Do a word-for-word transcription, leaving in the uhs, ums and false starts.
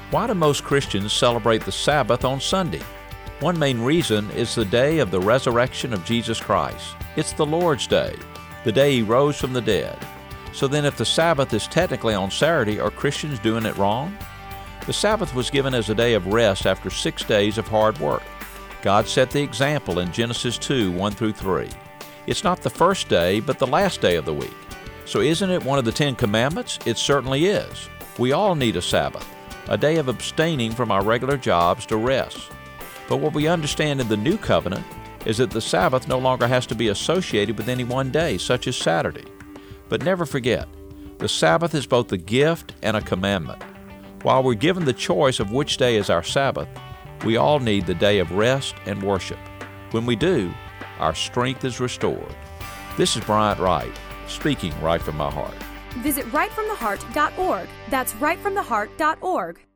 Why do most Christians celebrate the Sabbath on Sunday? One main reason is the day of the resurrection of Jesus Christ. It's the Lord's Day, the day He rose from the dead. So then if the Sabbath is technically on Saturday, are Christians doing it wrong? The Sabbath was given as a day of rest after six days of hard work. God set the example in Genesis two, one through three. It's not the first day, but the last day of the week. So isn't it one of the Ten Commandments? It certainly is. We all need a Sabbath, a day of abstaining from our regular jobs to rest. But what we understand in the New Covenant is that the Sabbath no longer has to be associated with any one day, such as Saturday. But never forget, the Sabbath is both a gift and a commandment. While we're given the choice of which day is our Sabbath, we all need the day of rest and worship. When we do, our strength is restored. This is Bryant Wright, speaking right from my heart. Visit right from the heart dot org. That's right from the heart dot org.